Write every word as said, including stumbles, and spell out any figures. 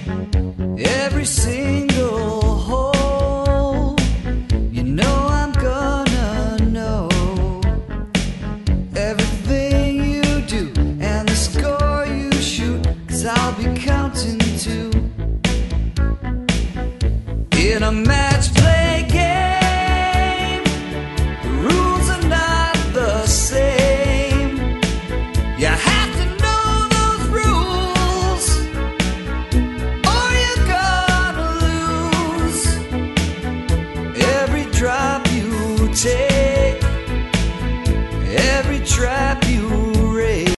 every single hole. You know I'm gonna know everything you do and the score you shoot, 'cause I'll be counting too. In a match play